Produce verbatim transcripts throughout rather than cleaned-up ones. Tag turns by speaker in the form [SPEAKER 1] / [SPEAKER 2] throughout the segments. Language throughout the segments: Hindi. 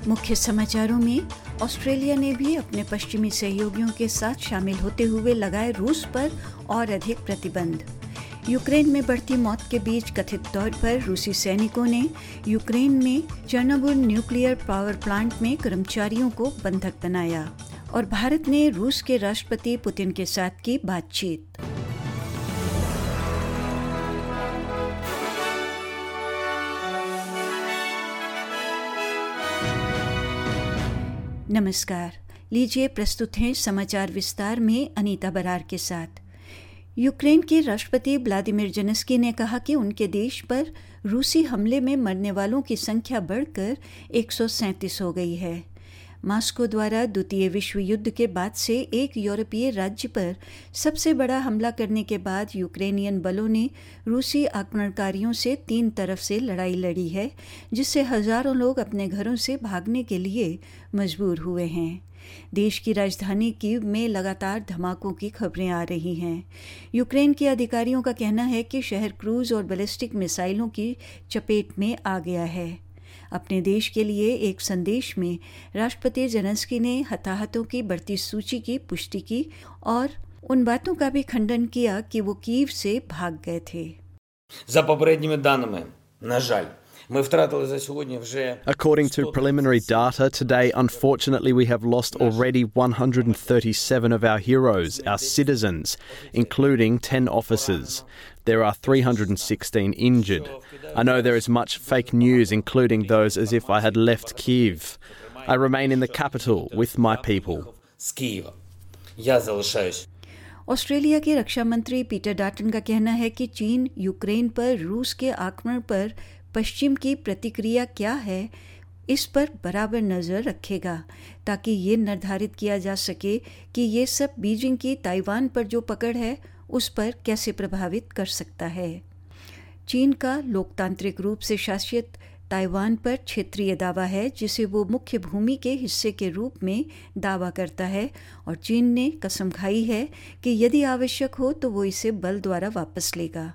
[SPEAKER 1] मुख्य समाचारों में ऑस्ट्रेलिया ने भी अपने पश्चिमी सहयोगियों के साथ शामिल होते हुए लगाए रूस पर और अधिक प्रतिबंध। यूक्रेन में बढ़ती मौत के बीच कथित तौर पर रूसी सैनिकों ने यूक्रेन में चेर्नोबिल न्यूक्लियर पावर प्लांट में कर्मचारियों को बंधक बनाया। और भारत ने रूस के राष्ट्रपति पुतिन के साथ की बातचीत। नमस्कार, लीजिए प्रस्तुत हैं समाचार विस्तार में अनीता बरार के साथ। यूक्रेन के राष्ट्रपति व्लादिमीर ज़ेलेंस्की ने कहा कि उनके देश पर रूसी हमले में मरने वालों की संख्या बढ़कर एक सौ सैंतीस हो गई है। मॉस्को द्वारा द्वितीय विश्व युद्ध के बाद से एक यूरोपीय राज्य पर सबसे बड़ा हमला करने के बाद यूक्रेनियन बलों ने रूसी आक्रमणकारियों से तीन तरफ से लड़ाई लड़ी है, जिससे हजारों लोग अपने घरों से भागने के लिए मजबूर हुए हैं। देश की राजधानी कीव में लगातार धमाकों की खबरें आ रही हैं। यूक्रेन के अधिकारियों का कहना है कि शहर क्रूज और बैलिस्टिक मिसाइलों की चपेट में आ गया है। अपने देश के लिए एक संदेश में राष्ट्रपति ज़ेलेंस्की ने हताहतों की बढ़ती सूची की पुष्टि की और उन बातों का भी खंडन किया कि वो कीव से भाग गए थे।
[SPEAKER 2] According to preliminary data, today, unfortunately, we have lost already one hundred thirty-seven of our heroes, our citizens, including ten officers. There are three hundred sixteen injured. I know there is much fake news, including those as if I had left Kyiv. I remain in the capital with my people.
[SPEAKER 1] Australia के रक्षा मंत्री पीटर डाटन का कहना है कि चीन यूक्रेन पर रूस के आक्रमण पर पश्चिम की प्रतिक्रिया क्या है, इस पर बराबर नज़र रखेगा ताकि ये निर्धारित किया जा सके कि ये सब बीजिंग की ताइवान पर जो पकड़ है उस पर कैसे प्रभावित कर सकता है। चीन का लोकतांत्रिक रूप से शासित ताइवान पर क्षेत्रीय दावा है, जिसे वो मुख्य भूमि के हिस्से के रूप में दावा करता है, और चीन ने कसम खाई है कि यदि आवश्यक हो तो वो इसे बल द्वारा वापस लेगा।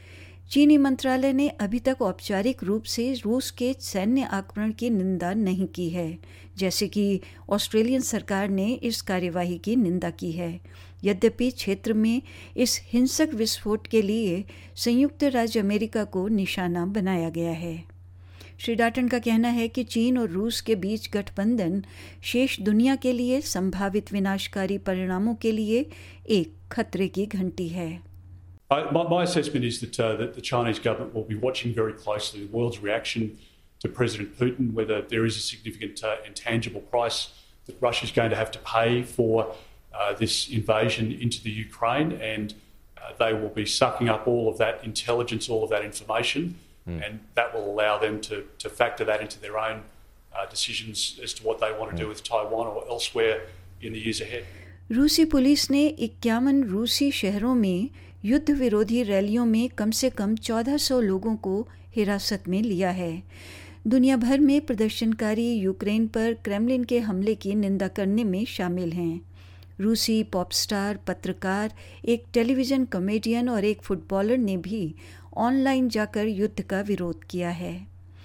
[SPEAKER 1] चीनी मंत्रालय ने अभी तक औपचारिक रूप से रूस के सैन्य आक्रमण की निंदा नहीं की है, जैसे कि ऑस्ट्रेलियन सरकार ने इस कार्यवाही की निंदा की है। यद्यपि क्षेत्र में इस हिंसक विस्फोट के लिए संयुक्त राज्य अमेरिका को निशाना बनाया गया है। श्री डाटन का कहना है कि चीन और रूस के बीच गठबंधन शेष दुनिया के लिए संभावित विनाशकारी परिणामों के लिए एक खतरे की घंटी है।
[SPEAKER 3] Uh, my, my assessment is that, uh, that the Chinese government will be watching very closely the world's reaction to President Putin, whether there is a significant uh, intangible price that Russia is going to have to pay for uh, this invasion into the Ukraine, and uh, they will be sucking up all of that intelligence, all of that information, mm. and that will allow them to, to factor that into their own uh, decisions as to what they want to mm. do with Taiwan or elsewhere in the years ahead.
[SPEAKER 1] रूसी पुलिस ने इक्यावन रूसी शहरों में युद्ध विरोधी रैलियों में कम से कम चौदह सौ लोगों को हिरासत में लिया है। दुनिया भर में प्रदर्शनकारी यूक्रेन पर क्रेमलिन के हमले की निंदा करने में शामिल हैं। रूसी पॉप स्टार, पत्रकार, एक टेलीविज़न कॉमेडियन और एक फुटबॉलर ने भी ऑनलाइन जाकर युद्ध का विरोध किया है।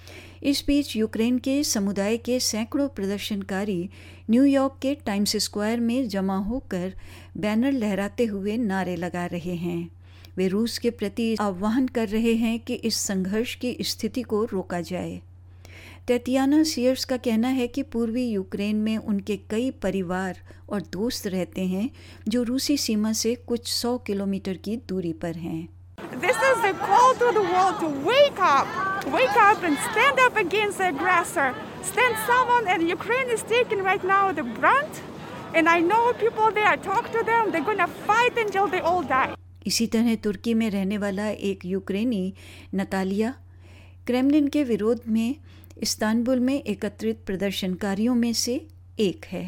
[SPEAKER 1] इस बीच यूक्रेन के समुदाय के सैकड़ों प्रदर्शनकारी न्यूयॉर्क के टाइम्स स्क्वायर में जमा होकर बैनर लहराते हुए नारे लगा रहे हैं। वे रूस के प्रति आह्वान कर रहे हैं कि इस संघर्ष की स्थिति को रोका जाए। टैटियाना सीयर्स का कहना है कि पूर्वी यूक्रेन में उनके कई परिवार और दोस्त रहते हैं जो रूसी सीमा से कुछ सौ किलोमीटर की दूरी पर हैं।
[SPEAKER 4] This is a call to the world to wake up, wake up and stand up against the aggressor. Stand someone, and Ukraine is taking right now the brunt. And I know people there, talk to them, they're going to fight until they all die.
[SPEAKER 1] इसी तरह तुर्की में रहने वाला एक यूक्रेनी नतालिया क्रेमलिन के विरोध में इस्तांबुल में एकत्रित प्रदर्शनकारियों में से एक है।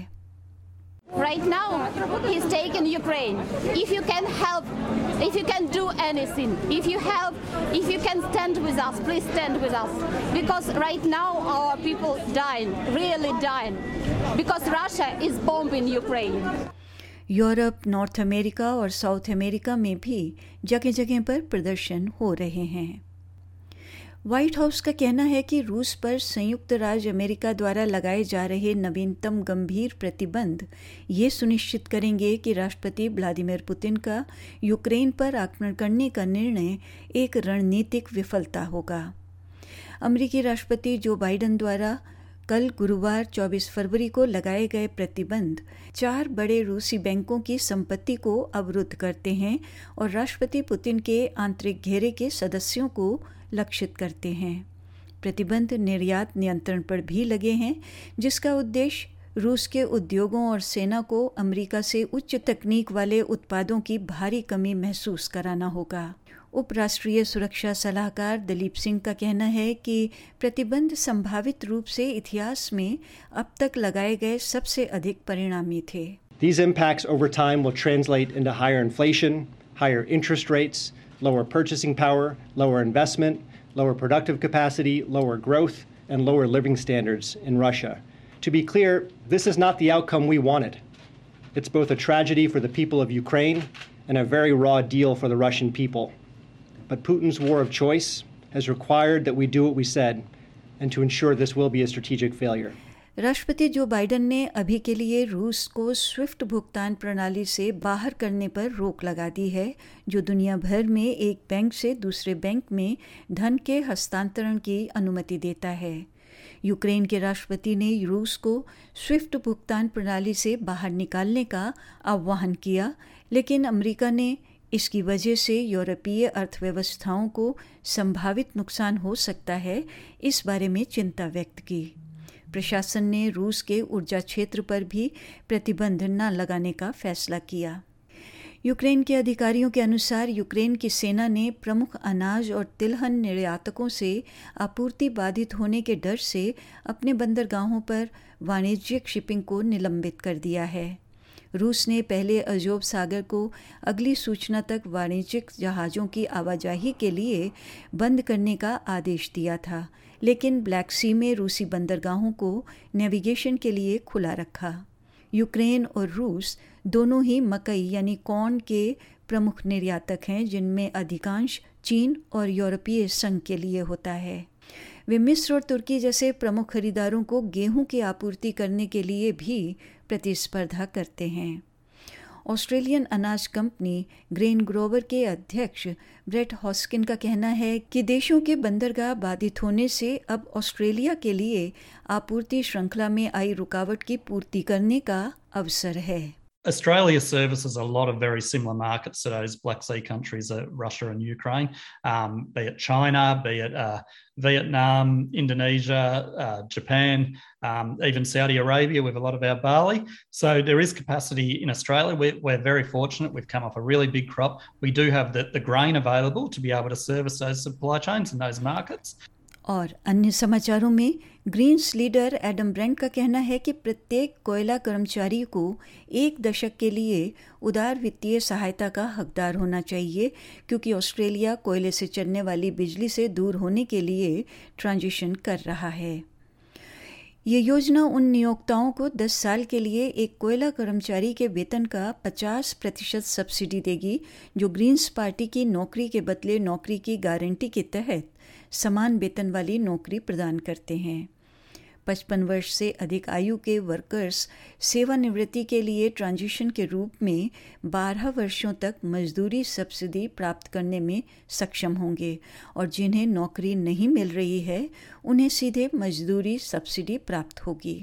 [SPEAKER 5] Right now, he's taken Ukraine. If you can help, if you can do anything, if you help, if you can stand with us, please stand with us. Because right now our people dying, really dying, because Russia is bombing Ukraine.
[SPEAKER 1] Europe, north America और साउथ अमेरिका में भी जगह जगह पर प्रदर्शन हो रहे हैं। व्हाइट हाउस का कहना है कि रूस पर संयुक्त राज्य अमेरिका द्वारा लगाए जा रहे नवीनतम गंभीर प्रतिबंध ये सुनिश्चित करेंगे कि राष्ट्रपति व्लादिमीर पुतिन का यूक्रेन पर आक्रमण करने का निर्णय एक रणनीतिक विफलता होगा। अमेरिकी राष्ट्रपति जो बाइडेन द्वारा कल गुरुवार चौबीस फरवरी को लगाए गए प्रतिबंध चार बड़े रूसी बैंकों की संपत्ति को अवरुद्ध करते हैं और राष्ट्रपति पुतिन के आंतरिक घेरे के सदस्यों को लक्षित करते हैं। प्रतिबंध निर्यात नियंत्रण पर भी लगे हैं, जिसका उद्देश्य रूस के उद्योगों और सेना को अमेरिका से उच्च तकनीक वाले उत्पादों की भारी कमी महसूस कराना होगा। उपराष्ट्रीय सुरक्षा सलाहकार दलीप सिंह का कहना है कि प्रतिबंध संभावित रूप से इतिहास में अब तक लगाए गए सबसे अधिक परिणामी थे।
[SPEAKER 6] These impacts over time will translate into higher inflation, higher interest rates, lower purchasing power, lower investment, lower productive capacity, lower growth, and lower living standards in Russia. To be clear, this is not the outcome we wanted. It's both a tragedy for the people of Ukraine and a very raw deal for the Russian people. But Putin's war of choice has required that we do what we said and to ensure this will be a strategic failure.
[SPEAKER 1] राष्ट्रपति जो बाइडेन ने अभी के लिए रूस को स्विफ्ट भुगतान प्रणाली से बाहर करने पर रोक लगा दी है, जो दुनिया भर में एक बैंक से दूसरे बैंक में धन के हस्तांतरण की अनुमति देता है। यूक्रेन के राष्ट्रपति ने रूस को स्विफ्ट भुगतान प्रणाली से बाहर निकालने का आह्वान किया, लेकिन अमेरिका ने इसकी वजह से यूरोपीय अर्थव्यवस्थाओं को संभावित नुकसान हो सकता है, इस बारे में चिंता व्यक्त की। प्रशासन ने रूस के ऊर्जा क्षेत्र पर भी प्रतिबंध न लगाने का फैसला किया। यूक्रेन के अधिकारियों के अनुसार यूक्रेन की सेना ने प्रमुख अनाज और तिलहन निर्यातकों से आपूर्ति बाधित होने के डर से अपने बंदरगाहों पर वाणिज्यिक शिपिंग को निलंबित कर दिया है। रूस ने पहले अजोब सागर को अगली सूचना तक वाणिज्यिक जहाज़ों की आवाजाही के लिए बंद करने का आदेश दिया था, लेकिन ब्लैक सी में रूसी बंदरगाहों को नेविगेशन के लिए खुला रखा। यूक्रेन और रूस दोनों ही मकई यानी कॉर्न के प्रमुख निर्यातक हैं, जिनमें अधिकांश चीन और यूरोपीय संघ के लिए होता है। वे मिस्र और तुर्की जैसे प्रमुख खरीदारों को गेहूं की आपूर्ति करने के लिए भी प्रतिस्पर्धा करते हैं। ऑस्ट्रेलियन अनाज कंपनी ग्रेन ग्रोवर के अध्यक्ष ब्रेट हॉस्किन का कहना है कि देशों के बंदरगाह बाधित होने से अब ऑस्ट्रेलिया के लिए आपूर्ति श्रृंखला में आई रुकावट की पूर्ति करने का अवसर है।
[SPEAKER 7] Australia services a lot of very similar markets to those Black Sea countries, uh, Russia and Ukraine, um, be it China, be it uh, Vietnam, Indonesia, uh, Japan, um, even Saudi Arabia with a lot of our barley. So there is capacity in Australia. We're, we're very fortunate. We've come off a really big crop. We do have the, the grain available to be able to service those supply chains and those markets.
[SPEAKER 1] और अन्य समाचारों में ग्रीन्स लीडर एडम ब्रेंट का कहना है कि प्रत्येक कोयला कर्मचारी को एक दशक के लिए उदार वित्तीय सहायता का हकदार होना चाहिए, क्योंकि ऑस्ट्रेलिया कोयले से चलने वाली बिजली से दूर होने के लिए ट्रांजिशन कर रहा है। ये योजना उन नियोक्ताओं को दस साल के लिए एक कोयला कर्मचारी के वेतन का पचास प्रतिशत सब्सिडी देगी, जो ग्रीन्स पार्टी की नौकरी के बदले नौकरी की गारंटी के तहत समान वेतन वाली नौकरी प्रदान करते हैं। पचपन वर्ष से अधिक आयु के वर्कर्स सेवानिवृत्ति के लिए ट्रांजिशन के रूप में बारह वर्षों तक मजदूरी सब्सिडी प्राप्त करने में सक्षम होंगे, और जिन्हें नौकरी नहीं मिल रही है उन्हें सीधे मजदूरी सब्सिडी प्राप्त होगी।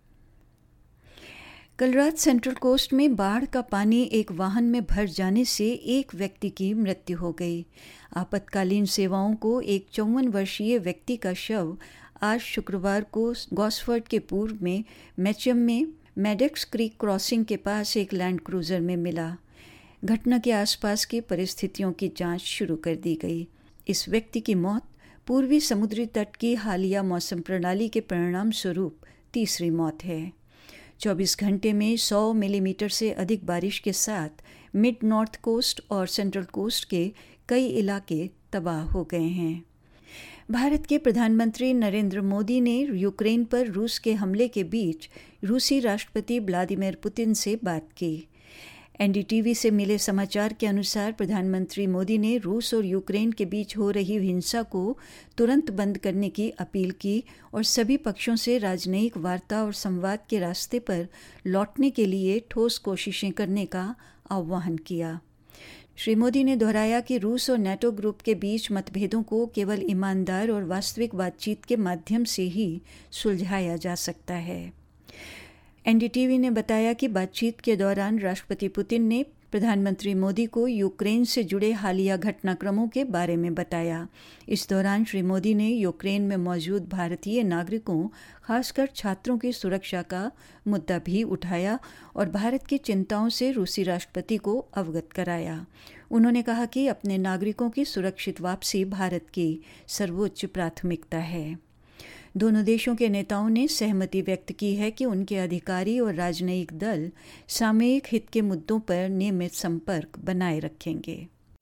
[SPEAKER 1] कल रात सेंट्रल कोस्ट में बाढ़ का पानी एक वाहन में भर जाने से एक व्यक्ति की मृत्यु हो गई। आपातकालीन सेवाओं को एक चौवन वर्षीय व्यक्ति का शव आज शुक्रवार को गॉसफोर्ड के पूर्व में मैचम में मैडेक्स क्रीक क्रॉसिंग के पास एक लैंड क्रूज़र में मिला। घटना के आसपास की परिस्थितियों की जांच शुरू कर दी गई। इस व्यक्ति की मौत पूर्वी समुद्री तट की हालिया मौसम प्रणाली के परिणाम स्वरूप तीसरी मौत है। चौबीस घंटे में सौ मिलीमीटर से अधिक बारिश के साथ मिड नॉर्थ कोस्ट और सेंट्रल कोस्ट के कई इलाके तबाह हो गए हैं। भारत के प्रधानमंत्री नरेंद्र मोदी ने यूक्रेन पर रूस के हमले के बीच रूसी राष्ट्रपति व्लादिमीर पुतिन से बात की। एनडीटीवी से मिले समाचार के अनुसार प्रधानमंत्री मोदी ने रूस और यूक्रेन के बीच हो रही हिंसा को तुरंत बंद करने की अपील की और सभी पक्षों से राजनयिक वार्ता और संवाद के रास्ते पर लौटने के लिए ठोस कोशिशें करने का आह्वान किया। श्री मोदी ने दोहराया कि रूस और नाटो ग्रुप के बीच मतभेदों को केवल ईमानदार और वास्तविक बातचीत के माध्यम से ही सुलझाया जा सकता है। एनडीटीवी ने बताया कि बातचीत के दौरान राष्ट्रपति पुतिन ने प्रधानमंत्री मोदी को यूक्रेन से जुड़े हालिया घटनाक्रमों के बारे में बताया। इस दौरान श्री मोदी ने यूक्रेन में मौजूद भारतीय नागरिकों, खासकर छात्रों की सुरक्षा का मुद्दा भी उठाया और भारत की चिंताओं से रूसी राष्ट्रपति को अवगत कराया। उन्होंने कहा कि अपने नागरिकों की सुरक्षित वापसी भारत की सर्वोच्च प्राथमिकता है। दोनों देशों के नेताओं ने सहमति व्यक्त की है कि उनके अधिकारी और राजनयिक दल सामयिक हित के मुद्दों पर नियमित संपर्क बनाए रखेंगे।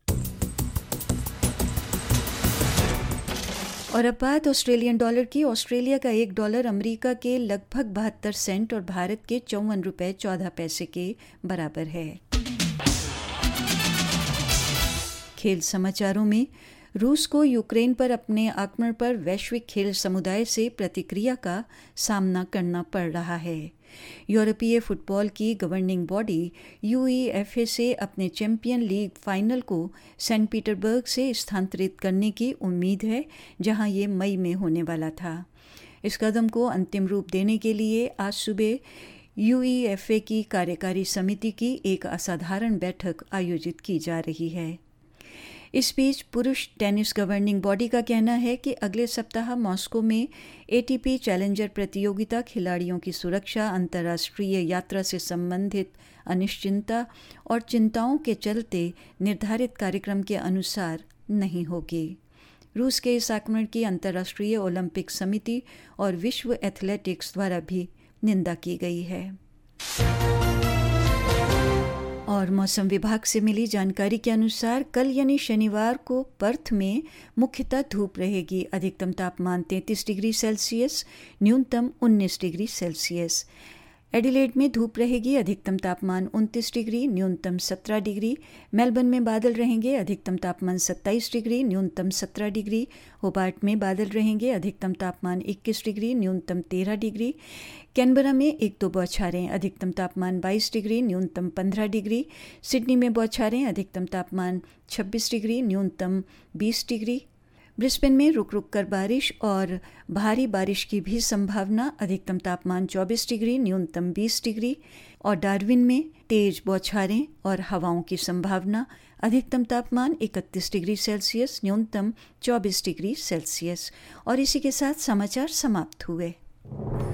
[SPEAKER 1] और अब बात ऑस्ट्रेलियन डॉलर की। ऑस्ट्रेलिया का एक डॉलर अमेरिका के लगभग बहत्तर सेंट और भारत के चौवन रुपये चौदह पैसे के बराबर है। खेल समाचारों में, रूस को यूक्रेन पर अपने आक्रमण पर वैश्विक खेल समुदाय से प्रतिक्रिया का सामना करना पड़ रहा है। यूरोपीय फुटबॉल की गवर्निंग बॉडी यूईएफए से अपने चैंपियन लीग फाइनल को सेंट पीटर्सबर्ग से स्थानांतरित करने की उम्मीद है, जहां ये मई में होने वाला था। इस कदम को अंतिम रूप देने के लिए आज सुबह यूईएफए की कार्यकारी समिति की एक असाधारण बैठक आयोजित की जा रही है। इस बीच पुरुष टेनिस गवर्निंग बॉडी का कहना है कि अगले सप्ताह मॉस्को में एटीपी चैलेंजर प्रतियोगिता खिलाड़ियों की सुरक्षा, अंतर्राष्ट्रीय यात्रा से संबंधित अनिश्चितता और चिंताओं के चलते निर्धारित कार्यक्रम के अनुसार नहीं होगी। रूस के इस आक्रमण की अंतर्राष्ट्रीय ओलंपिक समिति और विश्व एथलेटिक्स द्वारा भी निंदा की गई है। और मौसम विभाग से मिली जानकारी के अनुसार कल यानी शनिवार को पर्थ में मुख्यतः धूप रहेगी। अधिकतम तापमान तैंतीस डिग्री सेल्सियस, न्यूनतम उन्नीस डिग्री सेल्सियस। एडिलेड में धूप रहेगी, अधिकतम तापमान उनतीस डिग्री, न्यूनतम सत्रह डिग्री। मेलबर्न में बादल रहेंगे, अधिकतम तापमान सत्ताईस डिग्री, न्यूनतम सत्रह डिग्री। होबार्ट में बादल रहेंगे, अधिकतम तापमान इक्कीस डिग्री, न्यूनतम तेरह डिग्री। कैनबरा में एक दो बौछारें, अधिकतम तापमान बाईस डिग्री, न्यूनतम पंद्रह डिग्री। सिडनी में बौछारें, अधिकतम तापमान छब्बीस डिग्री, न्यूनतम बीस डिग्री। ब्रिस्बेन में रुक रुक कर बारिश और भारी बारिश की भी संभावना, अधिकतम तापमान चौबीस डिग्री, न्यूनतम बीस डिग्री। और डार्विन में तेज बौछारें और हवाओं की संभावना, अधिकतम तापमान इकतीस डिग्री सेल्सियस, न्यूनतम चौबीस डिग्री सेल्सियस। और इसी के साथ समाचार समाप्त हुए।